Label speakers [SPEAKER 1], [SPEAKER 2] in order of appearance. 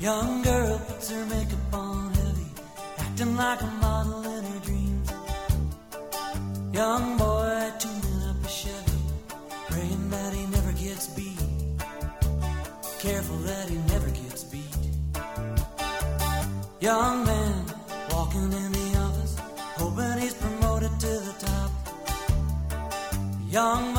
[SPEAKER 1] Young girl puts her makeup on heavy, acting like a model in her dreams. Young boy tuning up a Chevy, praying that he never gets beat. Careful that he never gets beat. Young man walking in the office, hoping he's promoted to the top. Young